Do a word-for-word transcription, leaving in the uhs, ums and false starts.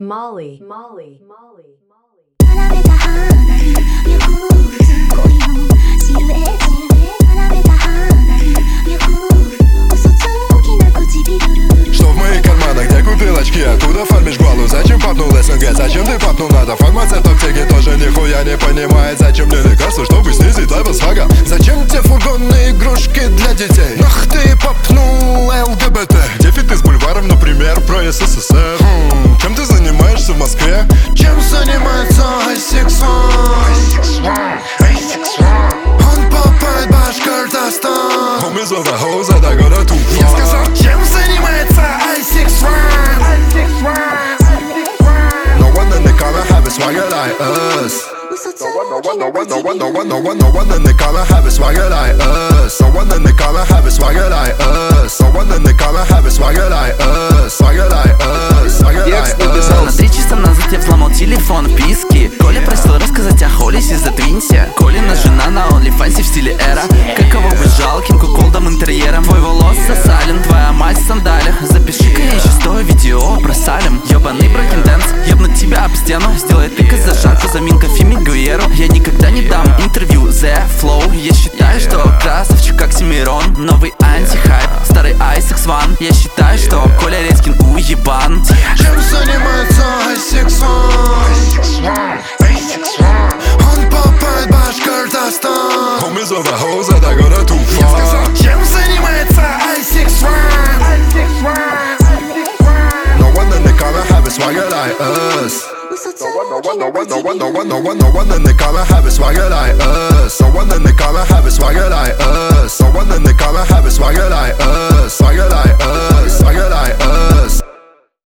Molly, Molly, Molly, Molly. 並べた花に脈恋のシルエット並べた花に脈嘘つきな唇 Что в моих карманах, где купил очки, откуда фармишь балу? Зачем папнул СНГ, зачем ты папнул надо? Фармацевт в аптеке тоже нихуя не понимает. Зачем мне лекарства, чтобы снизить левел свага? Зачем тебе фургонные игрушки для детей? Нах ты попнул ЛГБТ. Дефит из бульваров, например, про СССР. Хм, чем ты занимаешься в Москве? Чем занимается айсикс-ван? Он попает в Башкортостан. Homies of the hoes, это город Уфа. Я сказал, чем занимается айсикс-ван? No one in the corner have a swagger like us. No one, no one, no one, no one, no one, no one in the corner have a swagger like us. No one in the corner have a swagger like us. No one in the corner have a swagger like us. Swagger like us, swagger like us. На три часа назад я взломал телефон в писке. Коля просил рассказать о Холлисе, задвинься. Колина жена на OnlyFans в стиле эра. Каково быть жалким куколдом интерьером. Твой волос засален, твоя мать в сандалиях. Запиши-ка еще сто видео про Салем. Ёбаный брейкинг-дэнс, ебнуть тебя об стену. Сделай тык из зажарку, заминка Фимигуэру. Я никогда не дам интервью The Flow. Я считаю, что красавчик как Семирон. Новый антихайп, старый айсикс-ван. Я считаю, что Коля Редькин уебан. Чем занимается айсикс-ван? Он попает в Башкортостан. Homies of the hoes, это город Уфа. Я сказал, чем занимается айсикс-ван? No one in the corner have a swagger like us. No one, no one, no one, no one, no one, no one in the corner have a swagger like us. No one in the corner have a swagger like us. No one in the corner have a swagger like us. Swagger like us, swagger like us.